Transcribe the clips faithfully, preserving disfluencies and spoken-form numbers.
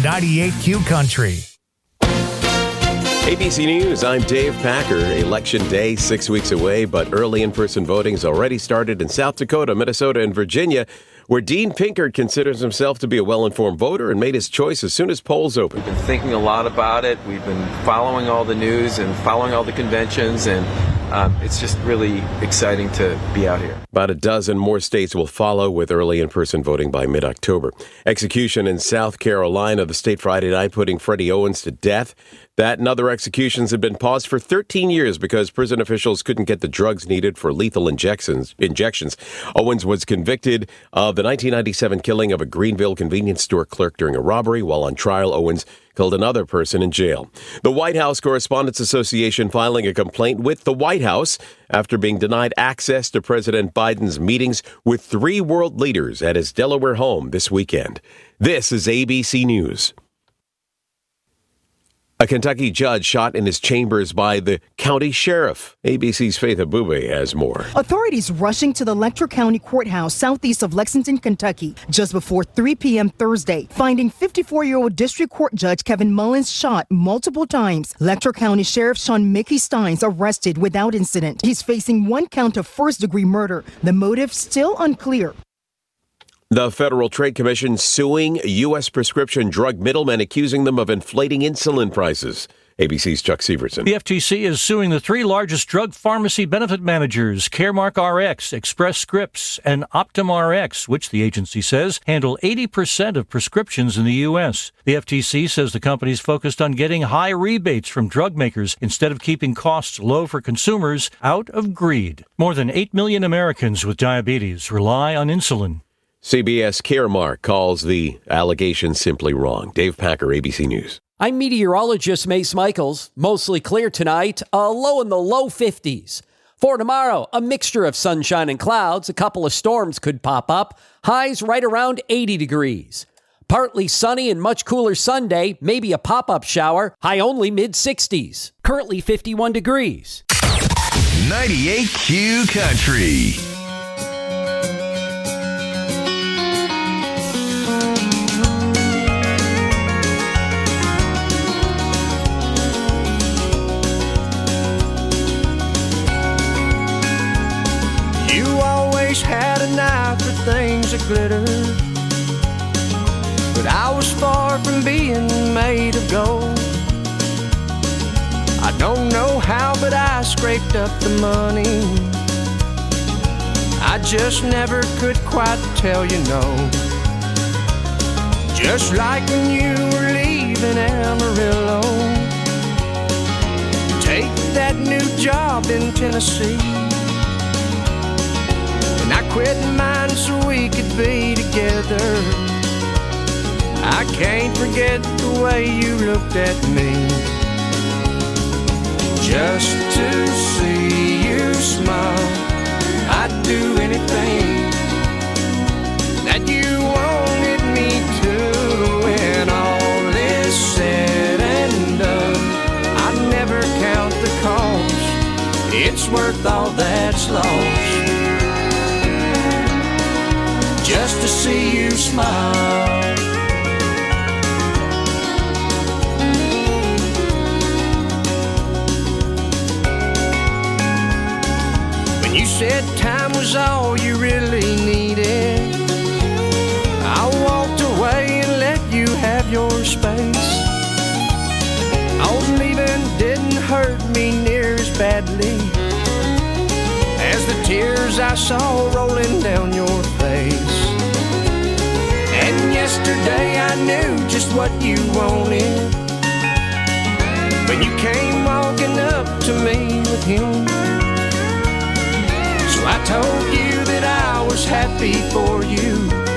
ninety-eight Q Country. A B C News, I'm Dave Packer. Election day six weeks away, but early in-person voting has already started in South Dakota, Minnesota, and Virginia, where Dean Pinkert considers himself to be a well-informed voter and made his choice as soon as polls opened. We've been thinking a lot about it. We've been following all the news and following all the conventions, and um, it's just really exciting to be out here. About a dozen more states will follow with early in-person voting by mid-October. Execution in South Carolina, the state Friday night putting Freddie Owens to death. That and other executions have been paused for thirteen years because prison officials couldn't get the drugs needed for lethal injections. Injections. Owens was convicted of the nineteen ninety-seven killing of a Greenville convenience store clerk during a robbery. While on trial, Owens killed another person in jail. The White House Correspondents Association filing a complaint with the White House after being denied access to President Biden's meetings with three world leaders at his Delaware home this weekend. This is A B C News. A Kentucky judge shot in his chambers by the county sheriff. A B C's Faith Abube has more. Authorities rushing to the Letcher County Courthouse southeast of Lexington, Kentucky, just before three p.m. Thursday, finding fifty-four-year-old District Court Judge Kevin Mullins shot multiple times. Letcher County Sheriff Sean Mickey Steins arrested without incident. He's facing one count of first-degree murder. The motive still unclear. The Federal Trade Commission suing U S prescription drug middlemen, accusing them of inflating insulin prices. A B C's Chuck Severson. The F T C is suing the three largest drug pharmacy benefit managers, Caremark R X, Express Scripts, and Optum R X, which the agency says handle eighty percent of prescriptions in the U S. The F T C says the companies focused on getting high rebates from drug makers instead of keeping costs low for consumers out of greed. More than eight million Americans with diabetes rely on insulin. C B S Caremark calls the allegation simply wrong. Dave Packer, A B C News. I'm meteorologist Mace Michaels. Mostly clear tonight, a low in the low fifties. For tomorrow, a mixture of sunshine and clouds. A couple of storms could pop up. Highs right around eighty degrees. Partly sunny and much cooler Sunday, maybe a pop-up shower. High only mid-sixties. Currently fifty-one degrees. ninety-eight Q Country. Had an eye for things that glitter, but I was far from being made of gold. I don't know how, but I scraped up the money. I just never could quite tell you no. Just like when you were leaving Amarillo, take that new job in Tennessee. I quit mine so we could be together. I can't forget the way you looked at me. Just to see you smile, I'd do anything that you wanted me to. When all is said and done, I'd never count the cost. It's worth all that's lost, just to see you smile. When you said time was all you really needed, I walked away and let you have your space. Oh, leaving didn't hurt me near as badly as the tears I saw rolling down your face. And yesterday I knew just what you wanted when you came walking up to me with him. So I told you that I was happy for you,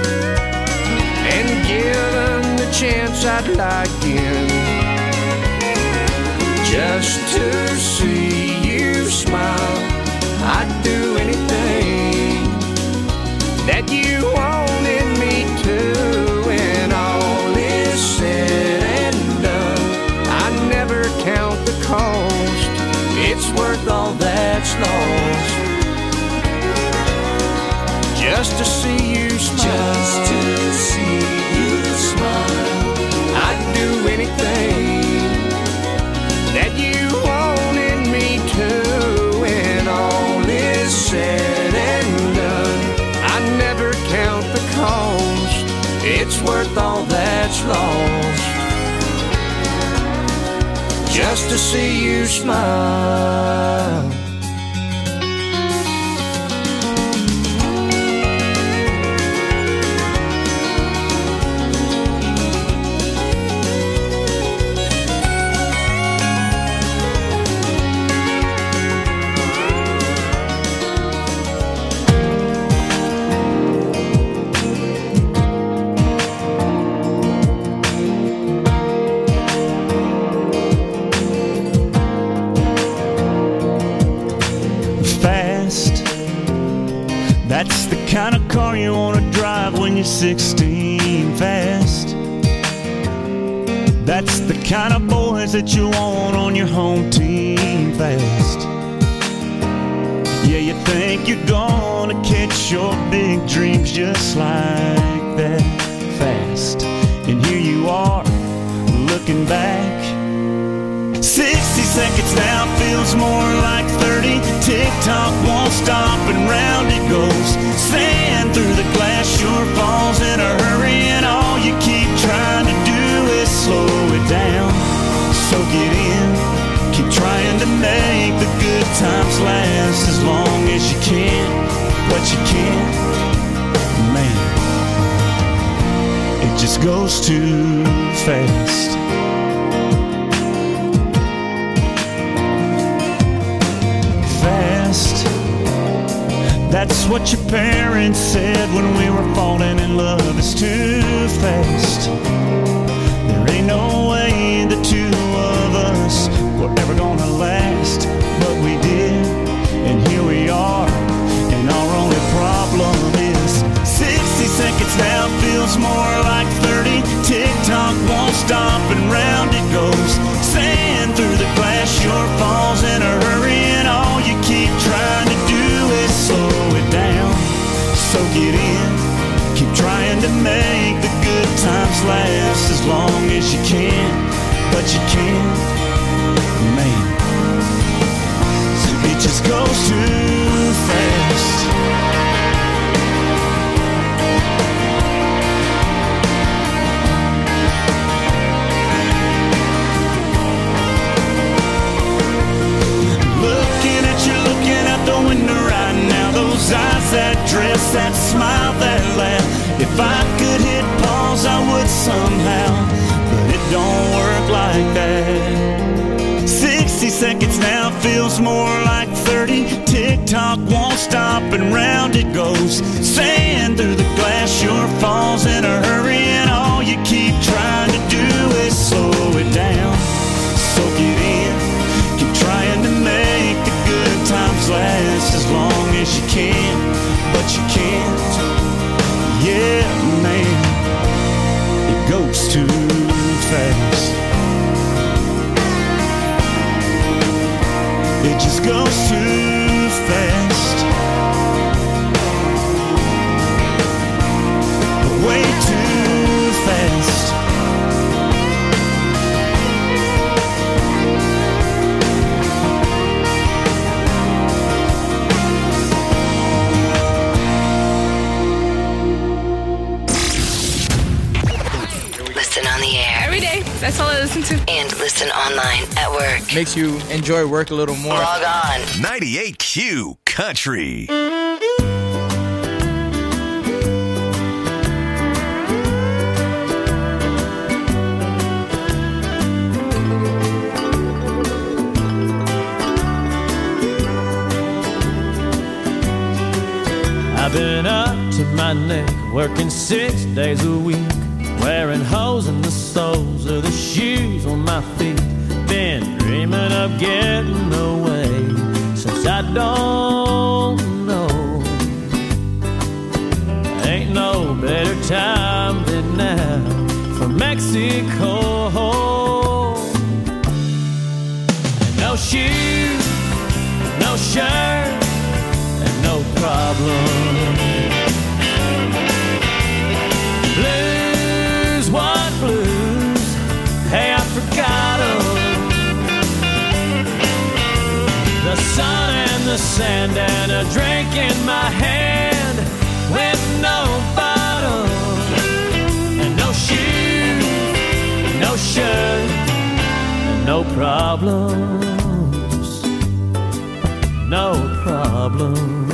and given the chance I'd lie again, just to see you smile. I'd do anything that you wanted me to. When all is said and done, I never count the cost. It's worth all that's lost, just to see you smile. Just to see you smile. I'd just to see you smile. That's the kind of car you want to drive when you're sixteen. Fast. That's the kind of boys that you want on your home team. Fast. Yeah, you think you're gonna catch your big dreams just like that. Fast. And here you are, looking back. sixty seconds now feels more like thirty. Tick-tock won't stop and round it goes. Sand through the glass sure falls in a hurry, and all you keep trying to do is slow it down. Soak it in. Keep trying to make the good times last as long as you can. But you can't. Man, it just goes too fast. That's what your parents said when we were falling in love. It's too fast. There ain't no way the two of us were ever gonna last, but we did, and here we are. And our only problem is sixty seconds now feels more like thirty. Tick-tock won't stop and round it goes. Sand through the glass sure falls in a hurry, and all you keep trying to do is slow it down, soak it in. Keep trying to make the good times last as long as you can, but you can't. Man, it just goes too fast. Looking at you, looking out the window right now. Those eyes, that dress, that smile, that laugh. If I could hit pause, I would somehow, but it don't work like that. sixty seconds now feels more like thirty. Tick-tock won't stop and round it goes. Sand through the glass sure falls in a hurry, and all you keep trying to do is slow it down, soak it in. Keep trying to make the good times last as long as you can, but you can't. Yeah, man, it goes too fast. It just goes too fast. Way too fast. Listen on the air. Every day. That's all I listen to. And listen online at work. Makes you enjoy work a little more. Log on. ninety-eight Q Country. I've been up to my neck, working six days a week, wearing holes in the soles of the shoes on my feet. Been dreaming of getting away since I don't know. Ain't no better time than now for Mexico. And no shoes, no shirt, and no problem. Blues, what blues? Hey, I forgot 'em. The sun and the sand and a drink in my hand with no bottle and no shoes, no shirt, and no problems, no problems.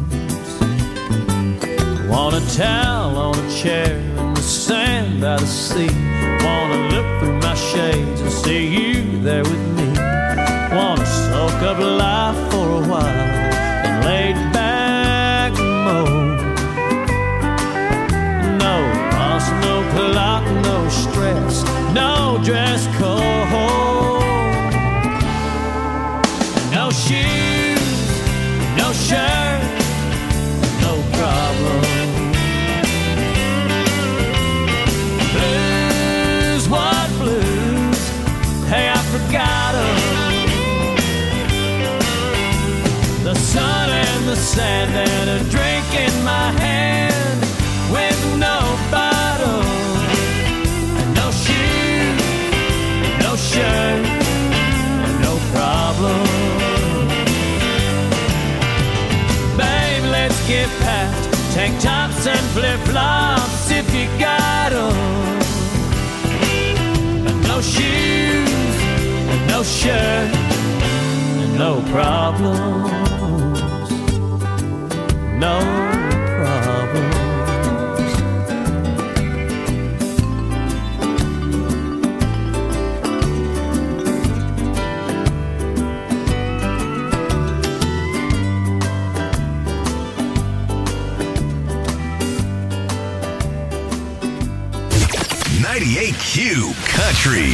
Want a towel on a chair in the sand by the sea. Wanna look through my shades and see you there with me. Wanna soak up life for a while and lay back mode. No boss, no clock, no stress, no dress code. No shoes, no shirt, no problem. Blues, what blues? Hey, I forgot 'em. The sun and the sand and a drink in my hand with no bottle. And no shoes, no shirt, no problem. Babe, let's get packed. Tank tops and flip-flops if you got 'em. And no shoes, and no shirt, and no problems. No problems. ninety-eight Q Country.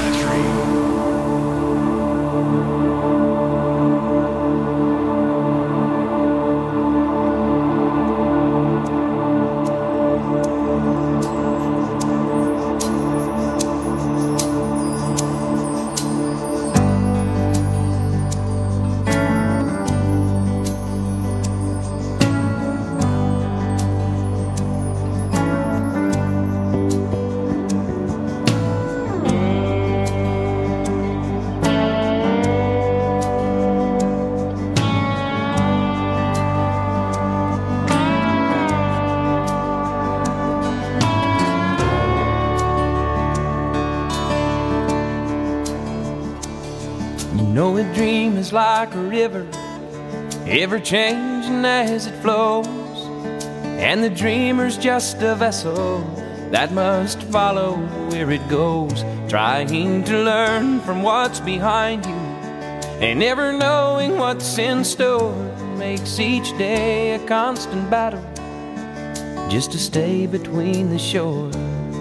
know a dream is like a river, ever changing as it flows, and the dreamer's just a vessel that must follow where it goes, trying to learn from what's behind you, and never knowing what's in store makes each day a constant battle just to stay between the shores.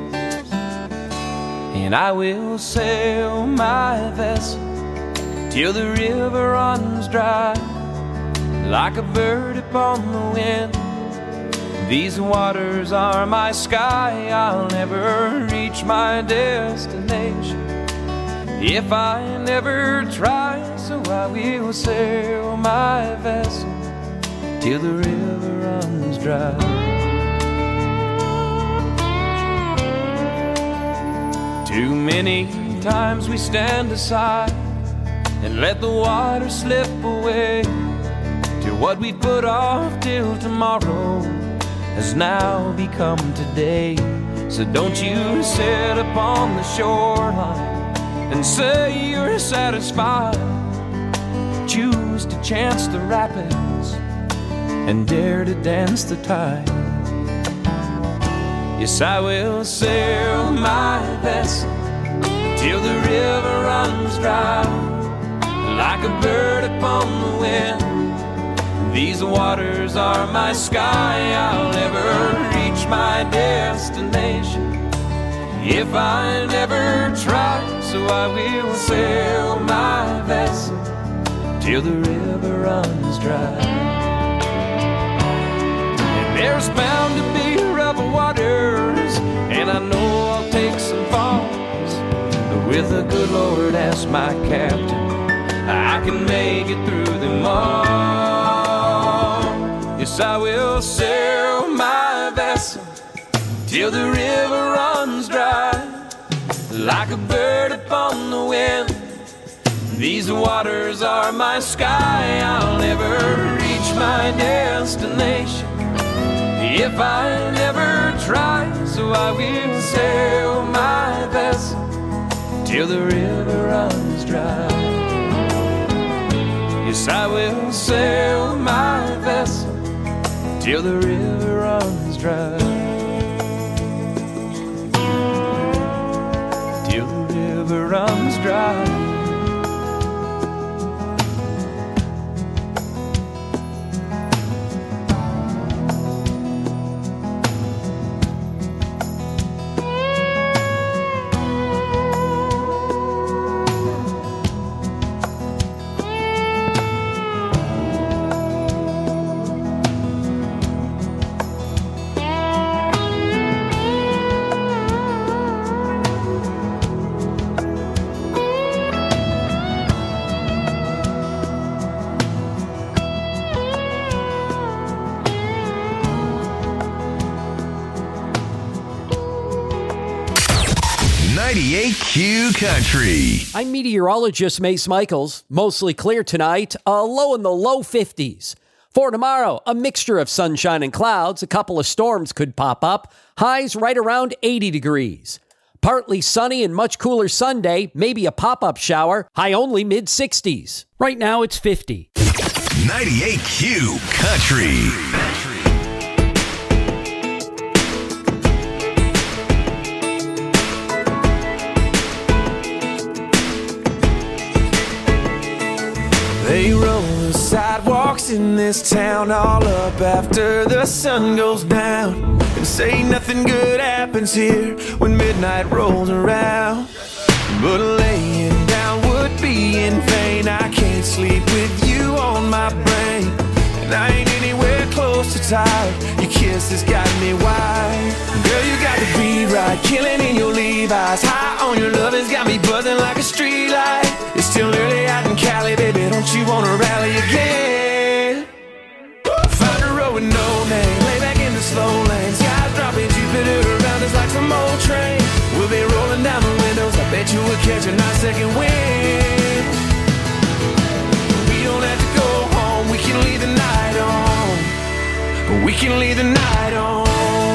And I will sail my vessel till the river runs dry, like a bird upon the wind. These waters are my sky, I'll never reach my destination if I never try. So I will sail my vessel till the river runs dry. Too many times we stand aside and let the water slip away, till what we put off till tomorrow has now become today. So don't you sit upon the shoreline and say you're satisfied. Choose to chance the rapids and dare to dance the tide. Yes, I will sail my vessel till the river runs dry, like a bird upon the wind. These waters are my sky, I'll never reach my destination if I never try. So I will sail my vessel till the river runs dry. And there's bound to be rough waters, and I know I'll take some falls, but with the good Lord as my captain, I can make it through them all. Yes, I will sail my vessel till the river runs dry, like a bird upon the wind. These waters are my sky, I'll never reach my destination if I never try. So I will sail my vessel till the river runs dry. Yes, I will sail my vessel till the river runs dry. Till the river runs dry. ninety-eight Q Country. I'm meteorologist Mace Michaels. Mostly clear tonight, a low in the low fifties. For tomorrow, a mixture of sunshine and clouds. A couple of storms could pop up. Highs right around eighty degrees. Partly sunny and much cooler Sunday. Maybe a pop-up shower. High only mid sixties. Right now, it's fifty. ninety-eight Q Country. They roll the sidewalks in this town all up after the sun goes down, and say nothing good happens here when midnight rolls around. But laying down would be in vain. I can't sleep with you on my brain, and I ain't anywhere close to tired. Your kiss has got me wired. Girl, you got the beat right, killing in your Levi's. High on your love has got me buzzing like a street light. It's still early out in Cali, baby, don't you wanna rally again? Find a road with no name, lay back in the slow lane. Skies dropping, Jupiter around us like some old train. We'll be rolling down the windows, I bet you we'll catch a nice second wind. We don't have to go home, we can leave the night on. We can leave the night on.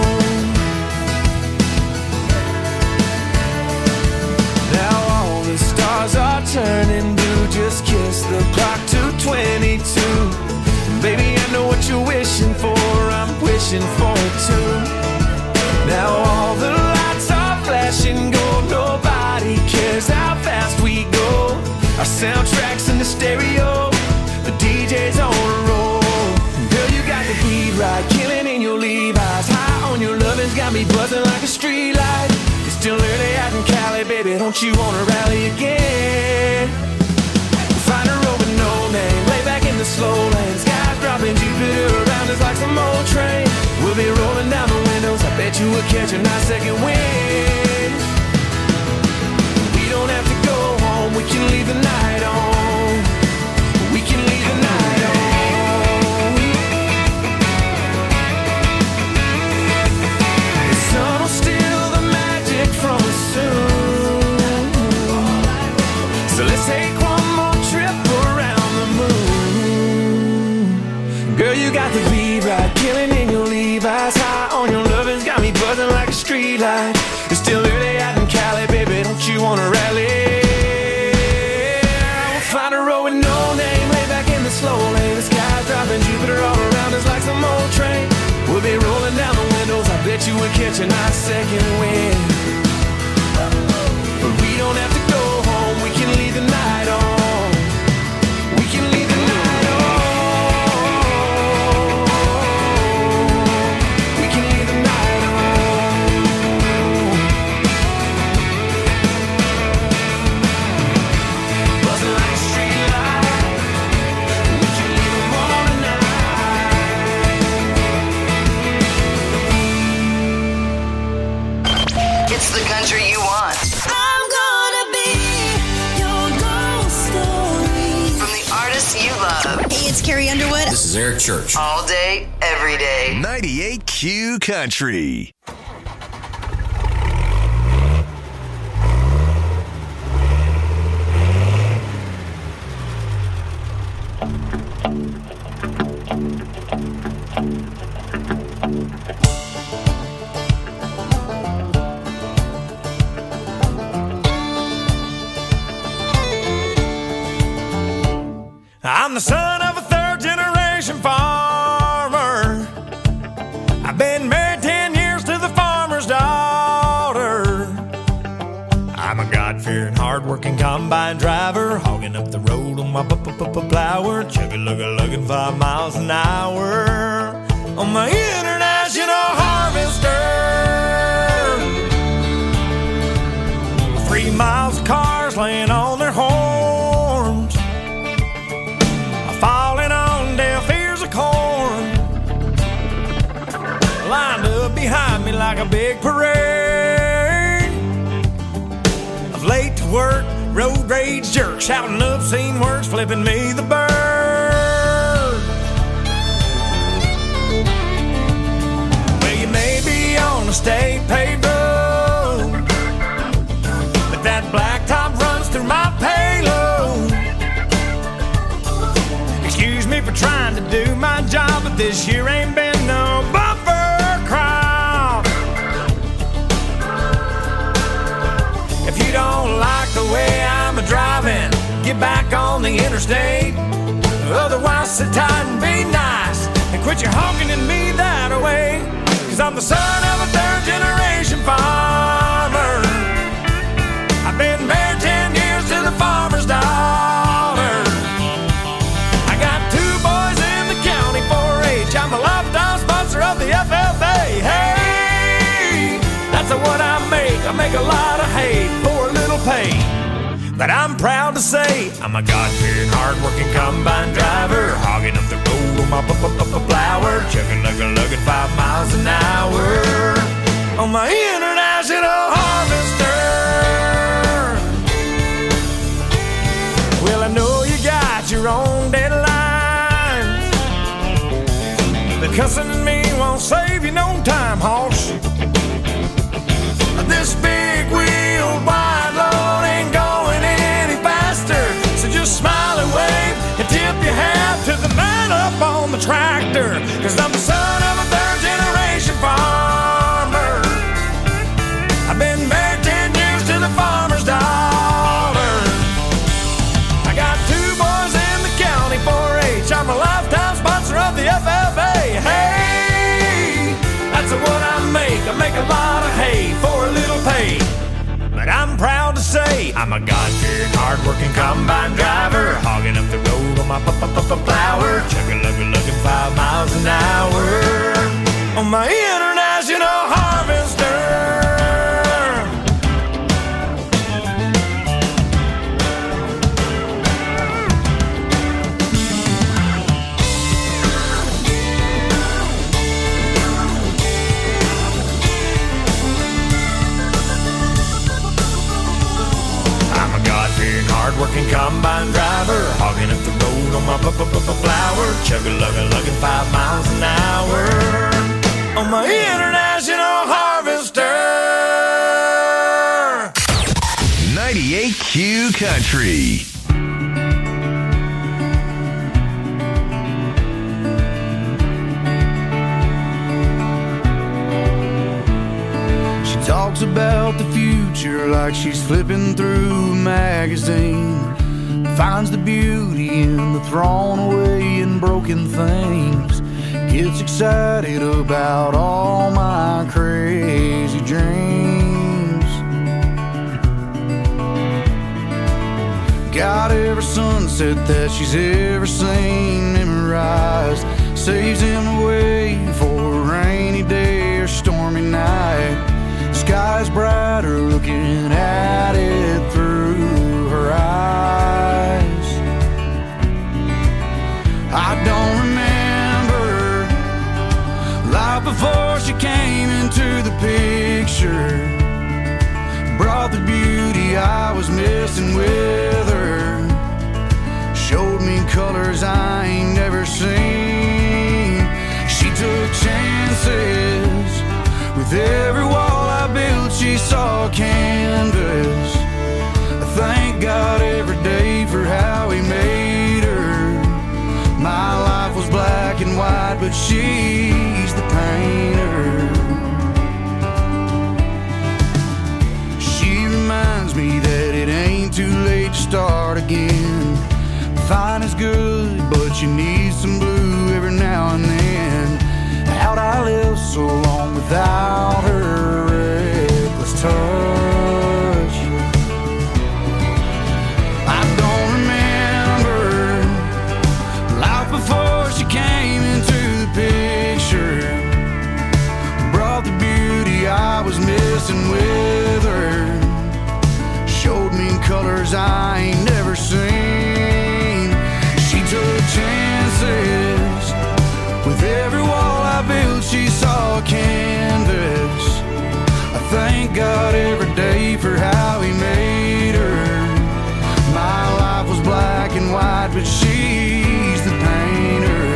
Now all the stars are turning blue. Just kiss the clock to twenty-two. Baby, I know what you're wishing for, I'm wishing for it too. Now all the lights are flashing gold. Nobody cares how fast we go. Our soundtrack's in the stereo, the D J's on a roll. Girl, you got the beat right, killing in your Levi's. High on your lovin's got me buzzing like a street light. It's still early out in Cali, baby, don't you wanna rally again? Find a road with no name, lay back in the slow lane. Skies dropping, Jupiter around us like some old train. We'll be rolling down the windows, I bet you we'll catch a nice second wind. We don't have to go home, we can leave the night on. We can leave the night on. The sun will steal the magic from us soon. So let's take one more trip around the moon. Girl, you got the beat right, killing in your Levi's. High on your lovin's got me buzzing like a street light. It's still early out in Cali, baby, don't you wanna rally? We'll find a road with no name, lay back in the slow lane. The sky's dropping, Jupiter all around us like some old train. We'll be rolling down the windows, I bet you we'll catch a nice second wind. But we don't have to go home, we can leave the night on. We can leave the night on. We can leave the night on. Buzzing like a street light. We can leave them all tonight. It's the country you want. I'm gonna be your ghost story. From the artists you love. Hey, it's Carrie Underwood. This is Eric Church. All day, every day. ninety-eight Q Country. I'm the son of a third generation farmer. I've been married ten years to the farmer's daughter. I'm a God-fearing, hard-working combine driver, hogging up the road on my plower, chugga-lugga-lugging five miles an hour on my international harvester. Three miles of cars laying on their horns, falling on deaf ears of corn, lined up behind me like a big parade of late to work, road rage jerks, shouting obscene words, flipping me the bird. Well, you may be on a state paved road, but that blacktop runs through my payload. Excuse me for trying to do my job, but this year ain't been no bumper crop. If you don't like the way I'm a-driving, get back on the interstate. Otherwise, sit tight and be nice and quit your honking at me that way. Cause I'm the son of a third-generation farmer. I've been married ten years to the farmer's daughter. I got two boys in the county four H. I'm a lifetime sponsor of the F F A. Hey, that's what I make. I make a lot of hay for a little pay. But I'm proud to say I'm a God-fearing, hard-working combine driver, hogging up the road on my plower, chugging-lugga-lugging five miles an hour on my international harvester. Well, I know you got your own deadlines, but cussing at me won't save you no time, hoss. This big wheel wide load ain't going any faster, so just smile and wave and tip your hat to the man up on the tractor. Cause I'm the son of a third-generation farmer. I've been married ten years to the farmer's daughter. I got two boys in the county four H. I'm a lifetime sponsor of the F F A. Hey, that's what I make. I make a lot of hay for a little pay. But I'm proud to say I'm a God-fearing, hard-working combine driver, hogging up the road on my plower, chugga-lugga-lugging five miles an hour on my international harvester. Hard-working combine driver, hogging up the road on my plower, chugga-lugga-lugging five miles an hour on my international harvester. ninety-eight Q Country. Talks about the future like she's flipping through a magazine. Finds the beauty in the thrown away and broken things. Gets excited about all my crazy dreams. Got every sunset that she's ever seen memorized. Saves him away for a rainy day or stormy night. Sky's brighter looking at it through her eyes. I don't remember life before she came into the picture. Brought the beauty I was missing with her. Showed me colors I ain't never seen. She took chances with every wall I built, she saw canvas. I thank God every day for how he made her. My life was black and white, but she's the painter. She reminds me that it ain't too late to start again. fine is good, but you need some blue every now and then. How'd I live so long without her reckless touch? I don't remember life before she came into the picture. Brought the beauty I was missing with her. Showed me colors I ain't never seen. She took chances. With every wall I built, she saw a canvas. I thank God every day for how he made her. My life was black and white, but she's the painter.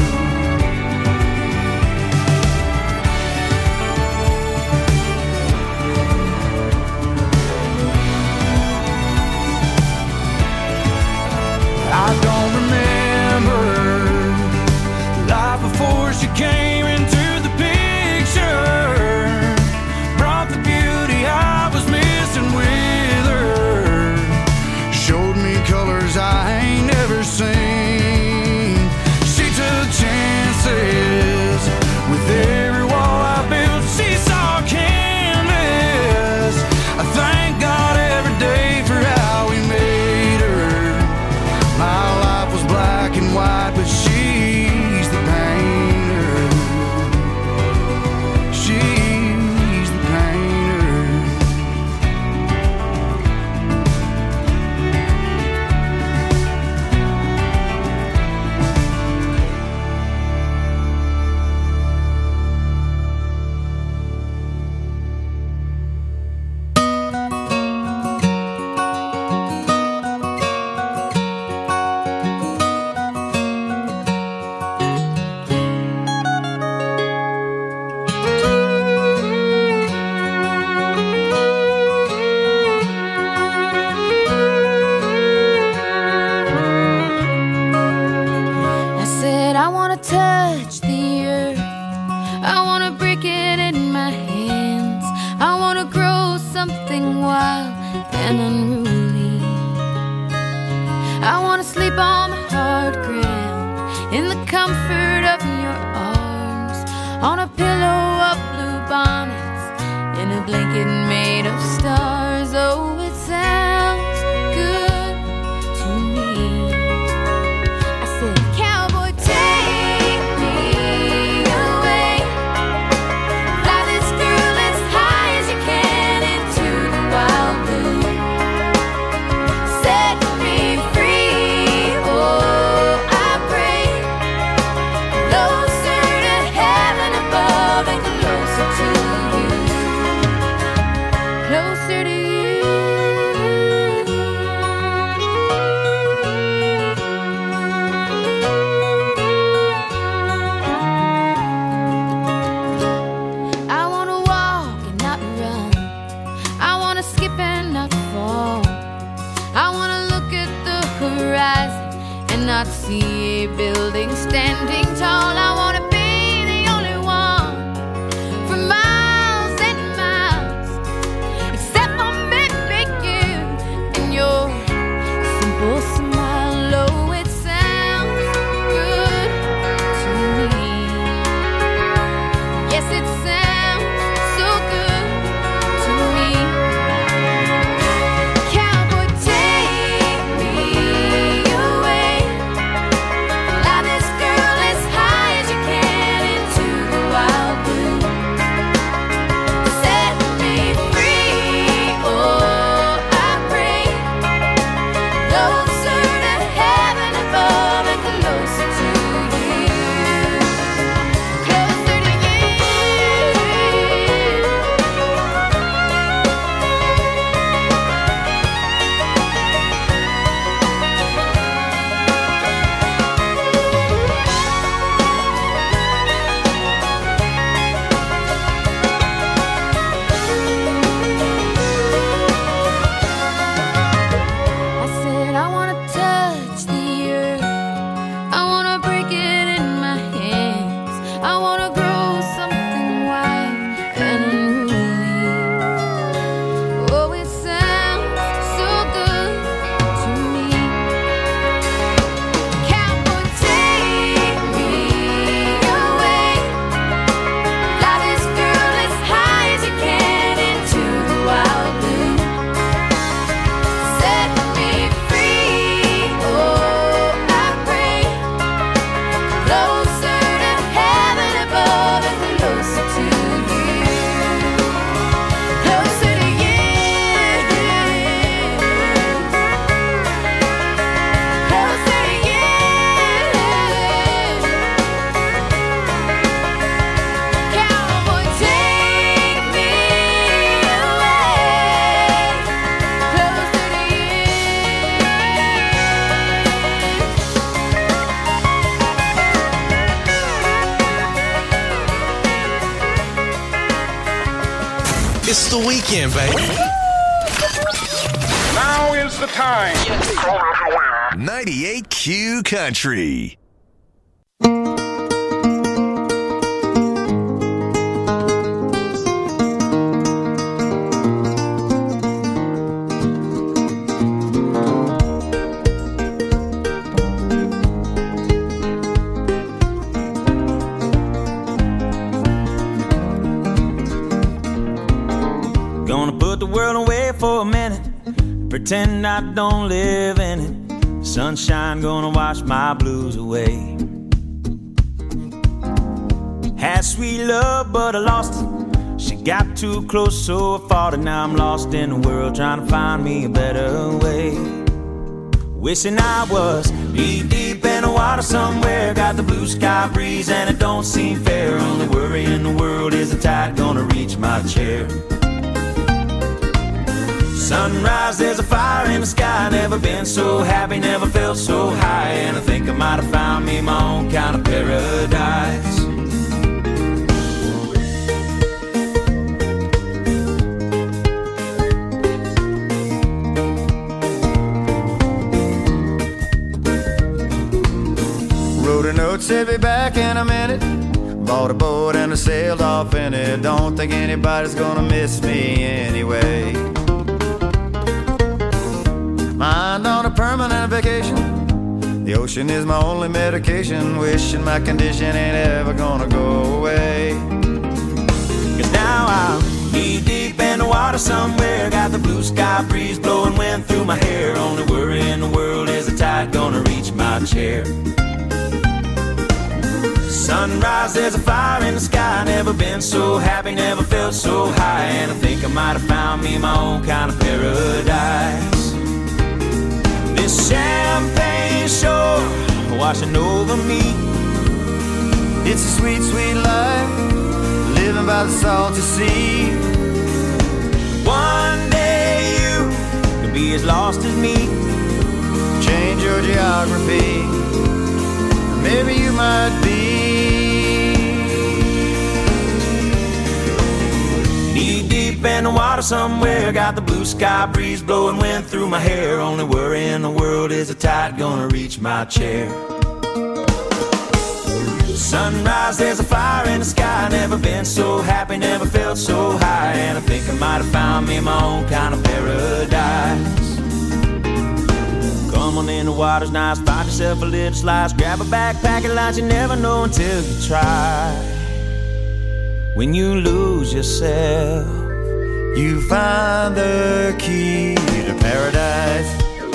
I don't remember life before she came into the picture. Brought the beauty I was missing with her. Showed me colors I ain't never seen. She took chances. With every wall I built, she saw canvas. I thank God every day for how he made her. My life was black and white, but she's the painter. She's the painter. I said I wanna touch the earth. I wanna break it in my hands. I wanna grow something wild and unruly. I wanna sleep on the hard ground in the comfort of your arms, on a pillow of blue bonnets, in a blanket made of stars. Oh, it sounds good to me. I said, cowboy, take me away. Fly this girl as high as you can into the wild blue. Set me free, oh, I pray. Closer to heaven above and closer to you. Closer to you. I wanna walk and not run. I wanna skip and not fall. I wanna look at the horizon and not see a building standing tall. I wanna be the only one for miles and miles, except for maybe you and your simple smile. Oh, it sounds good to me. Yes, it sounds so good to me. Cowboy, take me away. Fly this girl as high as you can into the wild blue. Set me free, oh, I pray. Closer to heaven above and closer to you. Closer to you. I said I wanna the weekend, baby. Now is the time. ninety-eight Q Country. For a minute, pretend I don't live in it. Sunshine gonna wash my blues away. Had sweet love, but I lost it. She got too close, so I fought it. Now I'm lost in the world, trying to find me a better way. Wishing I was knee deep in the water somewhere. Got the blue sky breeze and it don't seem fair. Only worry in the world is the tide gonna reach my chair. Sunrise, there's a fire in the sky. Never been so happy, never felt so high. And I think I might have found me my own kind of paradise. Wrote a note, said be back in a minute. Bought a boat and I sailed off in it. Don't think anybody's gonna miss me anyway. Mind on a permanent vacation. The ocean is my only medication. Wishing my condition ain't ever gonna go away. Cause now I'm knee deep in the water somewhere. Got the blue sky breeze blowing wind through my hair. Only worry in the world is the tide gonna reach my chair. Sunrise, there's a fire in the sky. Never been so happy, never felt so high. And I think I might have found me my own kind of paradise. This champagne shore washing over me. It's a sweet, sweet life, living by the salty sea. One day you could be as lost as me. Change your geography, maybe you might be. Knee deep in the water somewhere. Got the blue sky breeze blowing wind through my hair. Only worry in the world is the tide gonna reach my chair. Sunrise, there's a fire in the sky. Never been so happy, never felt so high. And I think I might have found me my own kind of paradise. Come on in, the water's nice. Find yourself a little slice. Grab a backpack and lunch. You never know until you try. When you lose yourself, you find the key to paradise.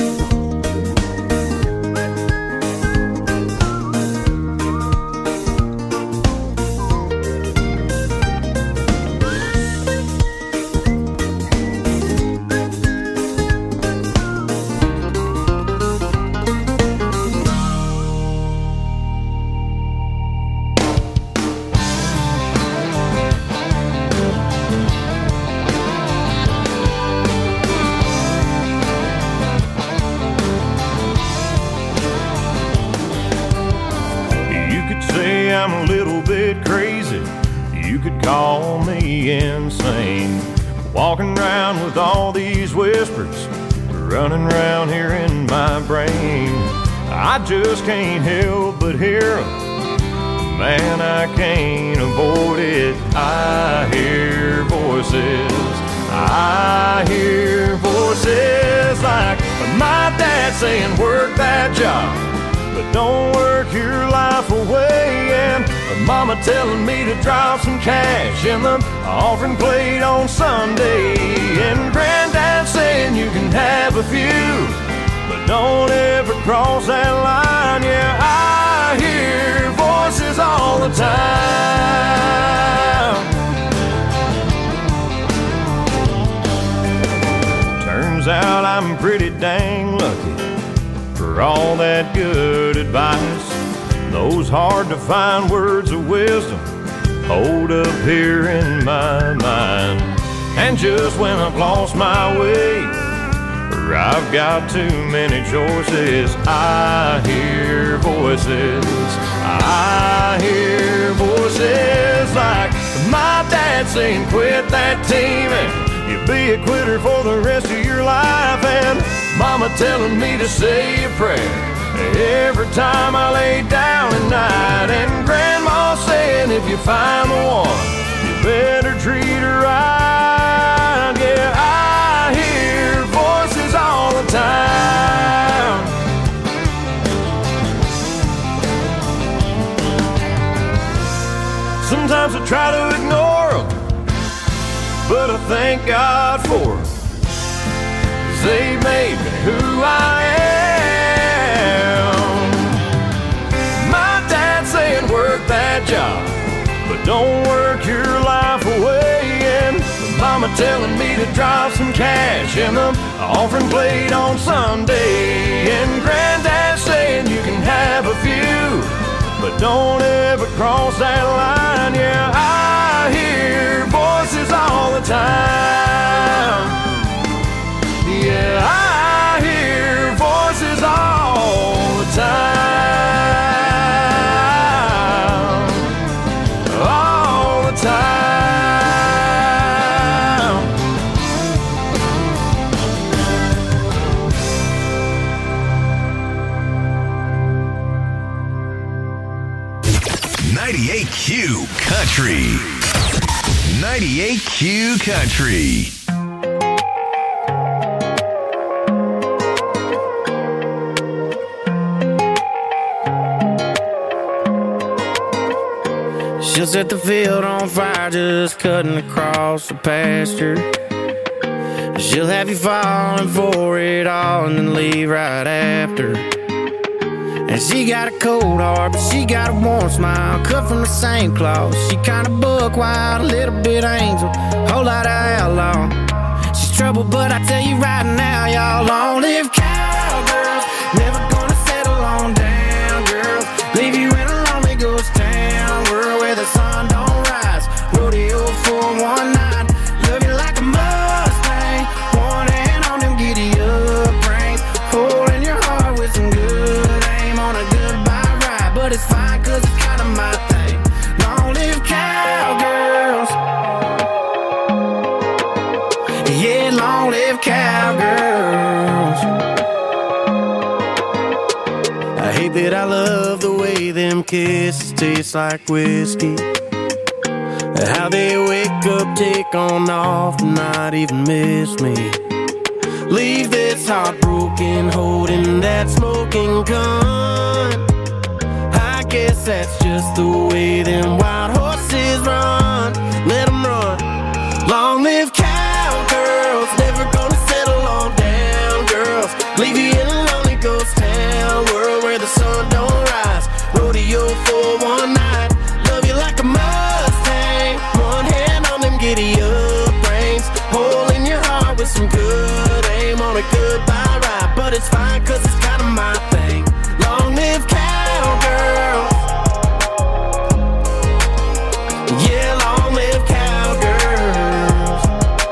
I'm a little bit crazy. You could call me insane. Walking around with all these whispers running around here in my brain. I just can't help but hear them. Man, I can't avoid it. I hear voices. I hear voices like my dad saying, work that job, but don't work your life away. And mama telling me to drop some cash in the offering plate on Sunday. And granddad saying you can have a few, but don't ever cross that line. Yeah, I hear voices all the time. Turns out I'm pretty dang lucky for all that good advice. Those hard to find words of wisdom hold up here in my mind. And just when I've lost my way, or I've got too many choices, I hear voices. I hear voices like my dad saying, quit that team and you'll be a quitter for the rest of your life. And mama telling me to say a prayer every time I lay down at night. And grandma saying if you find the one, you better treat her right. Yeah, I hear voices all the time. Sometimes I try to ignore them, but I thank God for them, 'cause they made me who I am. My dad saying work that job, but don't work your life away. And mama telling me to drop some cash in the offering plate on Sunday. And granddad saying you can have a few, but don't ever cross that line. Yeah, I hear voices all the time. Yeah, I hear voices all the time. All the time. ninety-eight Q Country. ninety-eight Q Country. She'll set the field on fire just cutting across the pasture. She'll have you falling for it all and then leave right after. And she got a cold heart, but she got a warm smile, cut from the same cloth. She kinda buck wild, a little bit angel, whole lot of outlaw. She's trouble, but I tell you right now, y'all, long live cowgirls. Never gonna settle on down, girls. Leave you in a lonely ghost town, world where the sun don't rise. Rodeo for one night, love you like a Mustang. One hand on them giddy up reins, holding your heart with some good. But it's fine, cause it's kinda my thing. Long live cowgirls. Yeah, long live cowgirls. I hate that I love the way them kisses taste like whiskey. How they wake up, take on off, and not even miss me. Leave this heart broken, holding that smoking gun. I guess that's just the way them wild horses run. Let them run. Long live cowgirls. Never gonna settle on down, girls. Leave you in a lonely ghost town, world where the sun don't rise. Rodeo for one night, love you like a Mustang. One hand on them giddy up reins, holding your heart with some good aim on a goodbye ride. But it's fine, cause it's kinda my thing. Long live cowgirls. Yeah, long live cowgirls.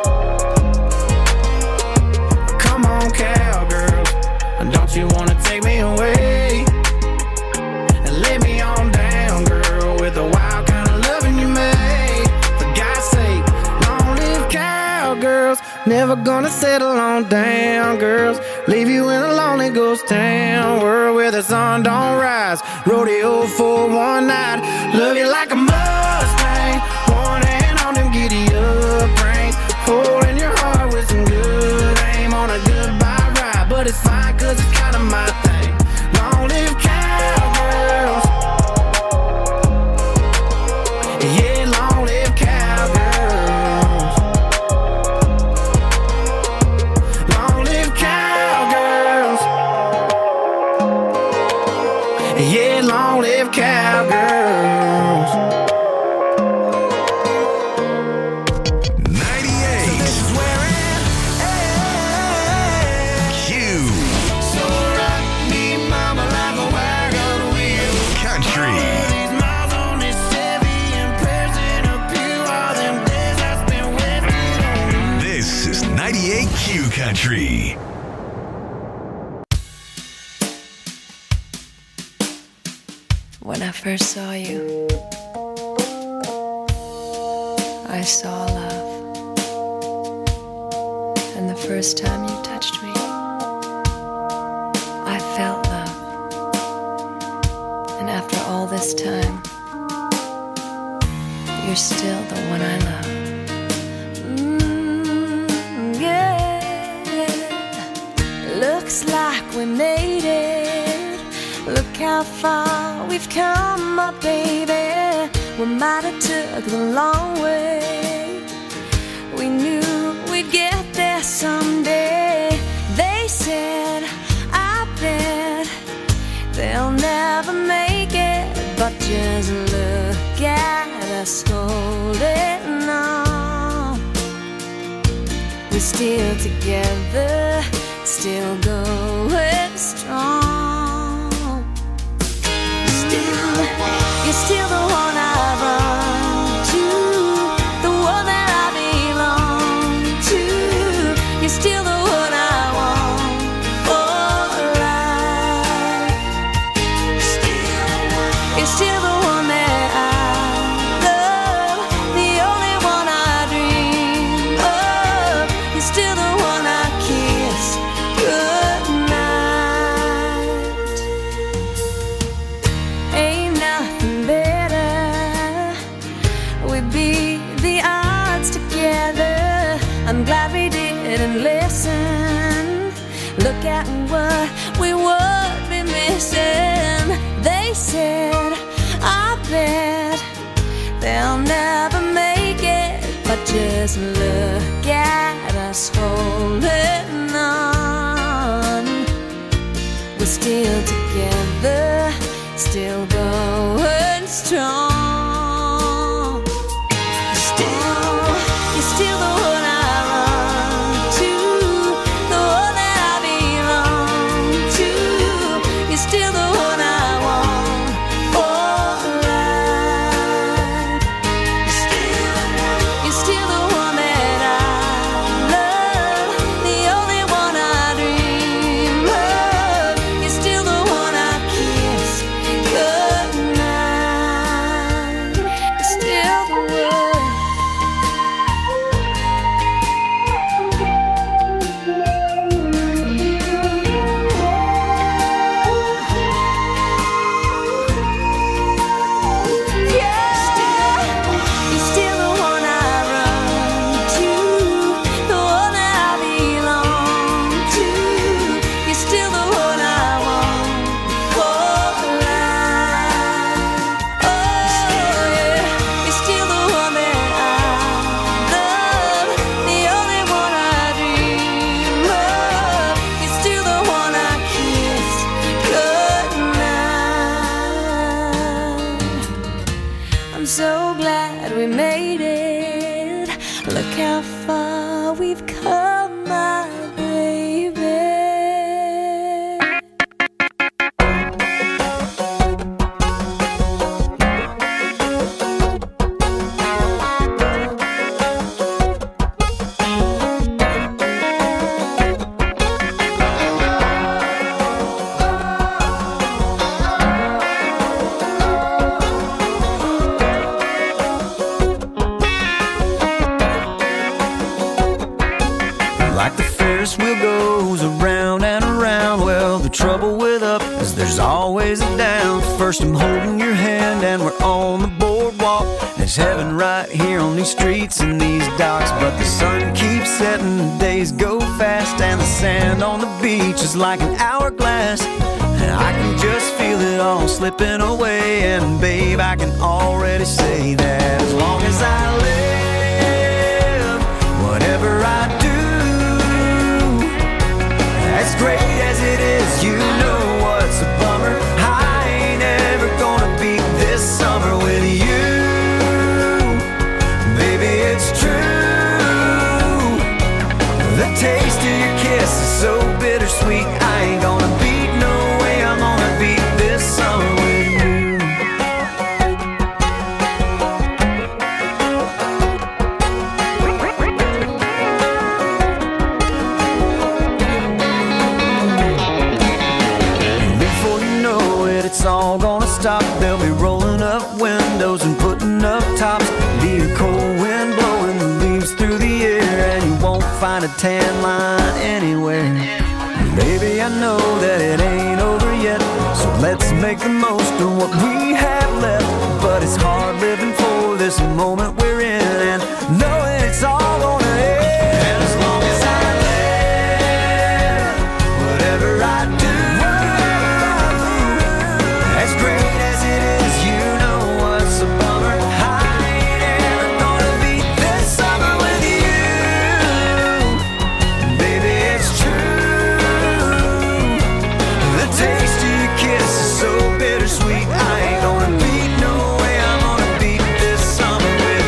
Come on, cowgirls. Don't you wanna take me away and lay me on down, girl, with the wild kind of loving you made? For God's sake, long live cowgirls. Never gonna settle on down, girls. Leave you in a lonely ghost town, world where the sun don't rise. Rodeo for one night, love you like a Mustang. One hand on them giddy up reins, holding your heart with some good aim on a goodbye ride. But it's fine, cause it's kinda my thing. Long live cowgirls. Yeah, long live cowgirls. Long live cowgirls. Yeah, long live cowgirls. ninety-eight Q So rock me, mama, like a wagon wheel. Country. These miles on this Chevy and prayers in a pew, all them days I spent waiting on you. This is ninety-eight Q Country. When I first saw you, I saw love. first time you touched me, I felt love. And after all this time, you're still the one I love. Mm, yeah. Looks like we made it. Look how far we've come, my baby. We might have took the long way. We knew we'd get there someday. They said, I bet they'll never make it. But just look at us holding on. We're still together, still going strong. Still, you're still the one I run to, the one that I belong to. You're still the one I want for life. Still, you're still the one that I love, the only one I dream of. You're still the one I kiss goodnight. Ain't nothing better. We beat the odds together. I'm glad we didn't listen. Look at what we would be missing. They said, I bet they'll never make it. But just look at us holding on. We're still together, still going strong. Still, you're still the one I run to, the one that I belong to. You're still the one I want for life. Still, you're still the one that I love, the only one I dream of. You're still the one I kiss goodnight. You're still the one. You're still the one I run to, the one that I belong to. You're still the one I want for life. Oh yeah, you're still the one that I love, the only one I dream of. You're still the one I kiss goodnight. I'm so glad we made it. Look how far we've come, my baby. Like the Ferris wheel goes around and around. Well, the trouble with up is there's always a down. First I'm holding your hand and we're on the boardwalk. There's heaven right here on these streets and these docks. But the sun keeps setting, the days go fast, and the sand on the beach is like an hourglass. And I can just feel it all slipping away. And babe, I can already say that as long as I live, whatever I do, as great as it is, you know what's a bummer. I ain't ever gonna beat this summer with you. Baby, it's true. The taste of your kiss is so bittersweet. I ain't gonna beat, no way I'm gonna beat this summer with you. It's all gonna stop. They'll be rolling up windows and putting up tops. Be a cold wind blowing the leaves through the air, and you won't find a tan line anywhere. Baby, I know that it ain't over yet, so let's make the most of what we have left. But it's hard living for this moment we're in and knowing it's all gonna end. And as long as I live, whatever I do, as great as it is, you know what's a bummer. I ain't ever gonna beat this summer with you. Baby, it's true. The taste of your kiss is so bittersweet. I ain't gonna beat, no way I'm gonna beat this summer with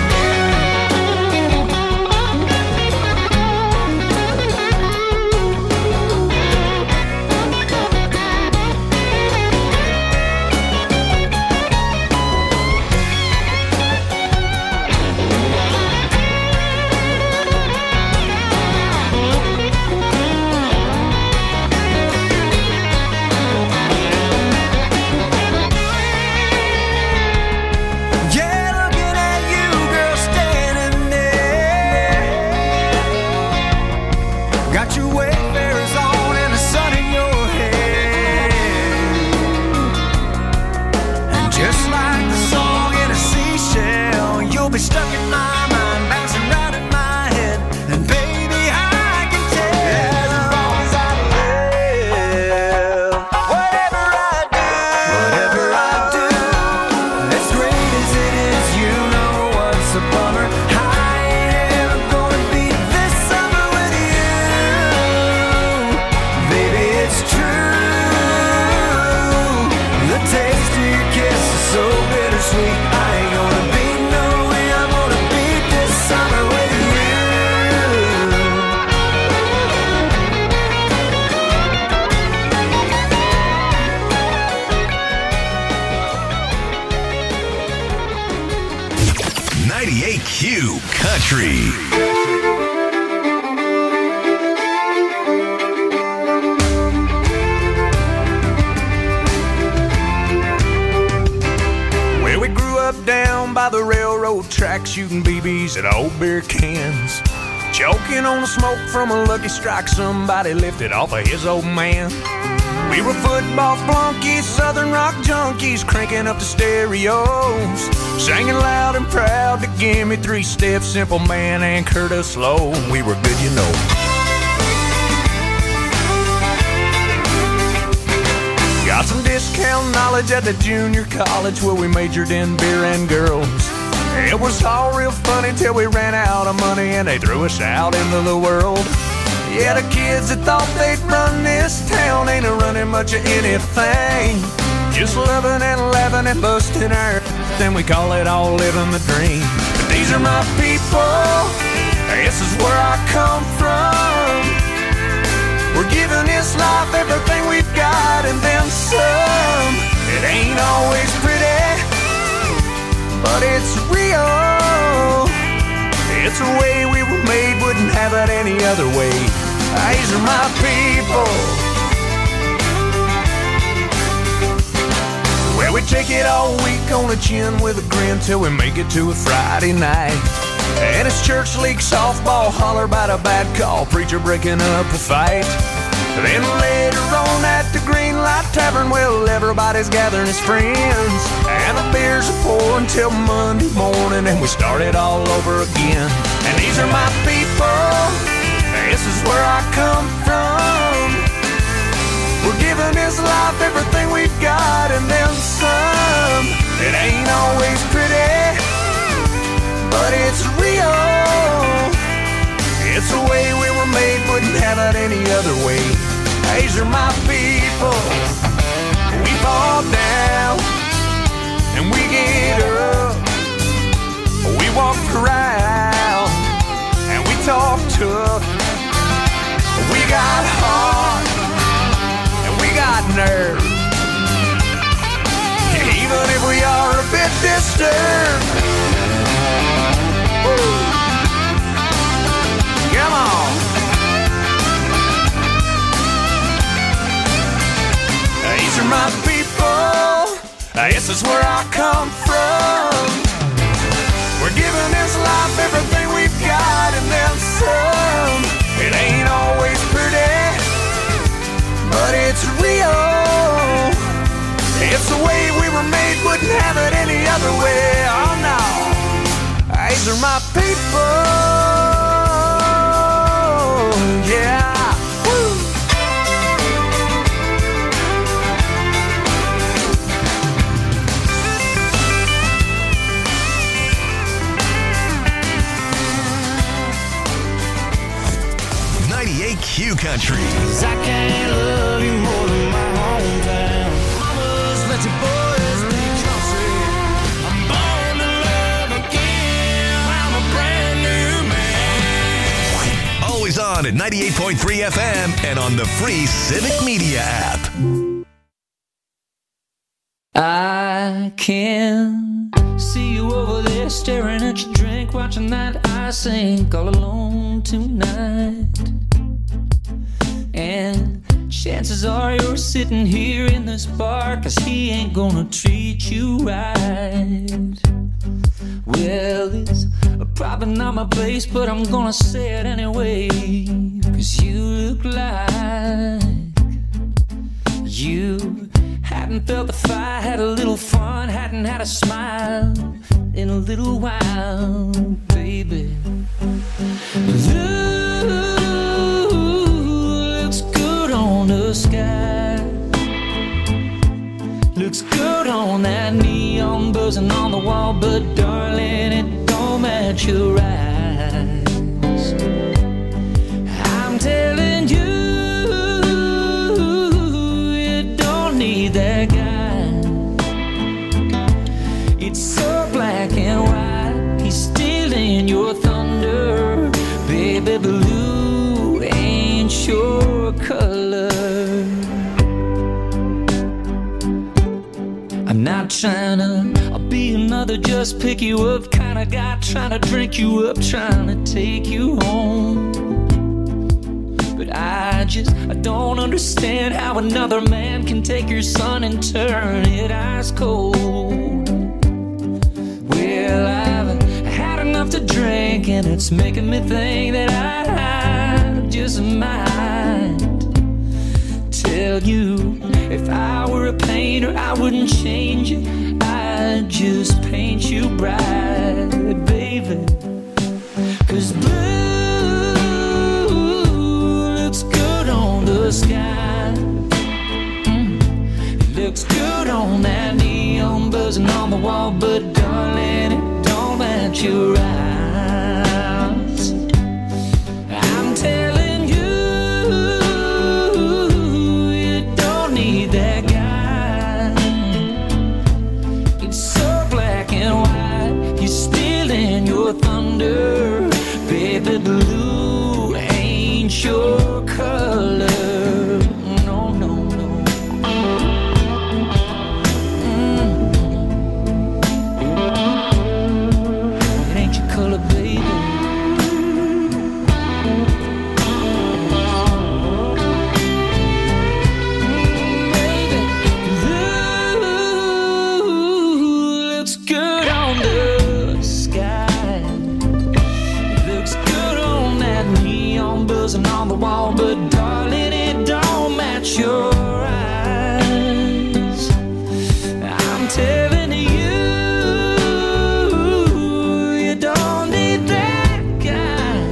stuck in my mind, bouncing round in my head. And baby, I can tell, as long as I live, whatever I do, whatever I do, as great as it is, you know what's a bummer. I ain't ever gonna beat this summer with you. Baby, it's true. The taste of your kiss is so bittersweet. I ain't gonna beat summer with you. ninety-eight Q Country. Down by the railroad tracks, shooting B Bs at old beer cans, choking on the smoke from a Lucky Strike somebody lifted off of his old man. We were football flunkies, southern rock junkies, cranking up the stereos, singing loud and proud to give me three steps, Simple Man and Curtis Slow. We were good, you know. Got some discount knowledge at the junior college where we majored in beer and girls. It was all real funny till we ran out of money and they threw us out into the world. Yeah, the kids that thought they'd run this town ain't a running much of anything. Just loving and laughing and busting our then we call it all living the dream. But these are my people, this is where I come from. We're giving this life everything we've got and then some. It ain't always pretty, but it's real. It's the way we were made, wouldn't have it any other way. These are my people. Well, we take it all week on the chin with a grin till we make it to a Friday night. And it's church league softball, holler about a bad call, preacher breaking up a fight. Then later on at the Green Light Tavern, well, everybody's gathering as friends, and the beers are pouring till Monday morning, and we start it all over again. And these are my people, this is where I come from. We're giving this life everything we've got and then some. It ain't always pretty, but it's real. It's the way we were made, wouldn't have it any other way. These are my people. We fall down and we get up. We walk around and we talk tough. We got heart and we got nerve. Even if we are a bit disturbed. Woo. Come on. These are my people. This is where I come from. We're giving this life everything we've got and then some. mama made, wouldn't have it any other way. Oh no, these are my people. Yeah. Woo. ninety-eight Q Country. Cause I can't love you more than my hometown. Mamas, let your boys be country. I'm born to love again. I'm a brand new man. Always on at ninety-eight point three F M and on the free Civic Media app. I can see you over there staring at your drink, watching that I sink all alone tonight. And chances are you're sitting here in this bar, 'cause he ain't gonna treat you right. Well, it's probably not my place, but I'm gonna say it anyway, 'cause you look like you hadn't felt the fire, had a little fun, hadn't had a smile in a little while, baby. Ooh, looks good on the sky, looks good on that neon buzzing on the wall, but darling, it don't match your eyes. I'm telling you, need that guy. It's so black and white, he's stealing your thunder. Baby blue ain't your color. I'm not trying to I'll be another just pick you up kind of guy, trying to drink you up, trying to take you home. But I just, I don't understand how another man can take your sun and turn it ice cold. Well, I've had enough to drink, and it's making me think that I just might tell you, if I were a painter, I wouldn't change it, I'd just paint you bright, baby. 'Cause blue the sky, mm. It looks good on that neon buzzing on the wall, but darling, it don't match your eyes. I'm telling you, you don't need that guy. It's so black and white, he's stealing your thunder. Baby blue ain't your color. No, no, no. Mm. It ain't your color, baby. Mm, baby. Ooh, looks good on the sky. Looks good on that neon buzzing on the wall, but darling, it don't match your eyes. I'm telling you, you don't need that guy.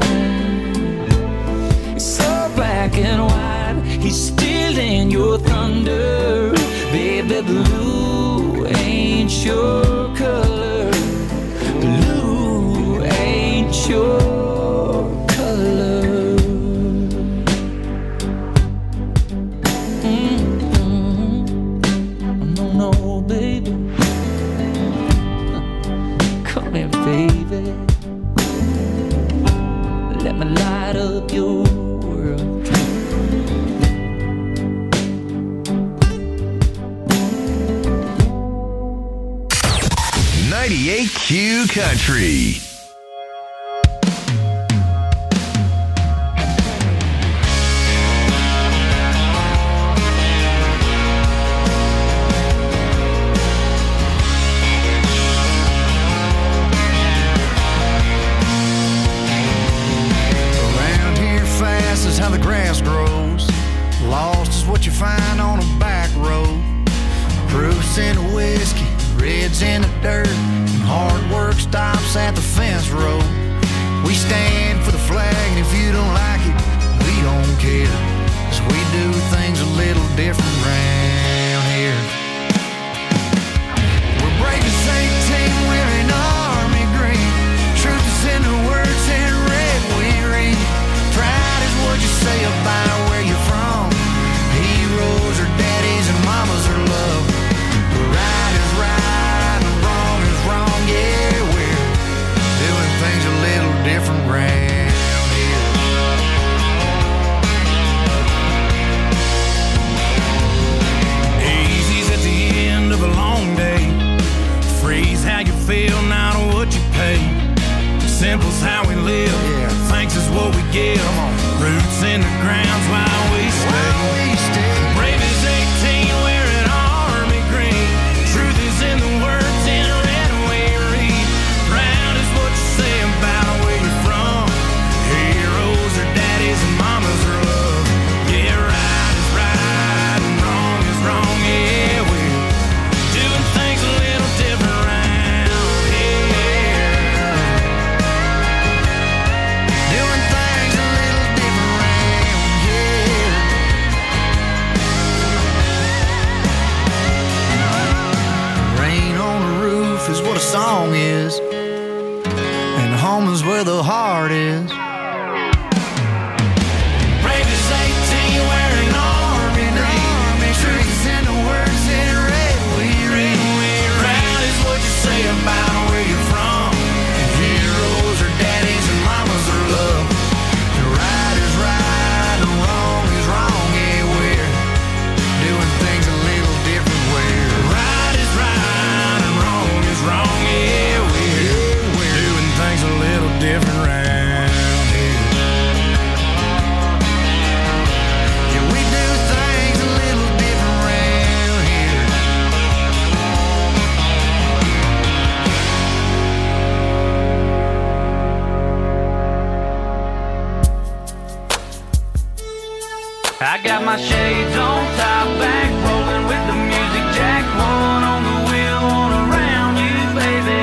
It's so black and white, he's stealing your thunder. Baby blue ain't your color. Blue ain't your baby. Let me light up your world. ninety-eight Q Country. How the grass grows. Lost is what you find on a back road. Proofs in the whiskey, reds in the dirt, and hard work stops at the fence row. We stand for the flag, and if you don't like it, we don't care, 'cause we do things a little different round here. We're brave as eighteen, wearing army green. Truth is in the words in red we read. Pride is what you say about where you're from. Heroes are daddies and mamas are love. Right is right and wrong is wrong, yeah, we're doing things a little different round here. Easy's at the end of a long day. Freeze how you feel, not what you pay. Simple's how we live, yeah. Thanks is what we give. Roots in the ground's while we stay. While we stay. Brave as eighteen, wearing army green. Truth is in the words in red we read. Proud is what you say about where you're from. Heroes are daddies and mamas are love. Yeah, right is right and wrong is wrong. Yeah, we're doing things a little different round here. Doing things a little different round here. Rain on the roof is what a song is, and home is where the heart is. Brave as eighteen, wearing army green. Truth is in the words in red we read. Proud is what you say about where you're from. And heroes are daddies and mamas are love. And right is right and wrong is wrong. Yeah, we're doing things a little different. Where right is right and wrong is wrong. Yeah, we're, we're doing things a little different round here. Yeah, we do things a little different round here. I got my shades on, top back, rolling with the music jack. One on the wheel, one around you, baby.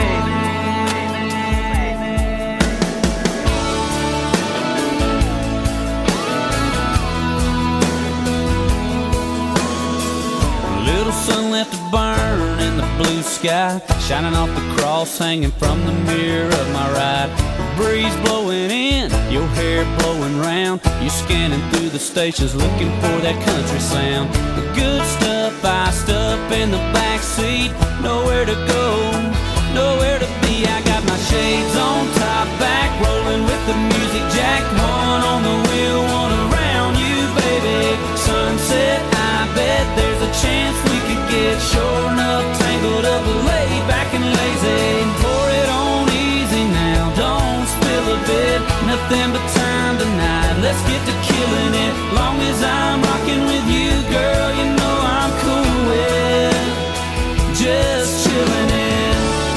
Little sun left to burn in the blue sky, shining off the cross hanging from the mirror of my ride. Breeze blowing in, your hair blowing round. You scanning through the stations looking for that country sound. The good stuff iced up in the back seat. Nowhere to go, nowhere to be. I got my shades on, top back, rolling with the music jack. One on the wheel, one around you, baby. Sunset, I bet there's a chance we could get sure enough tangled up, laid back and lazy. Pour it on easy now, don't spill a bit. Nothing but time tonight, let's get to killing it. Long as I'm rocking with you, girl, you know I'm cool with just chilling in.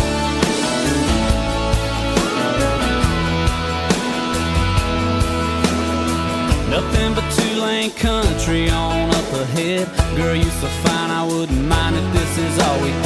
Nothing but two-lane country on up ahead. Girl, you so fine, I wouldn't mind if this is all we